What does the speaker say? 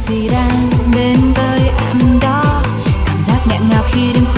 gì đang đến với em đó, cảm giác nghẹn ngào khi đứng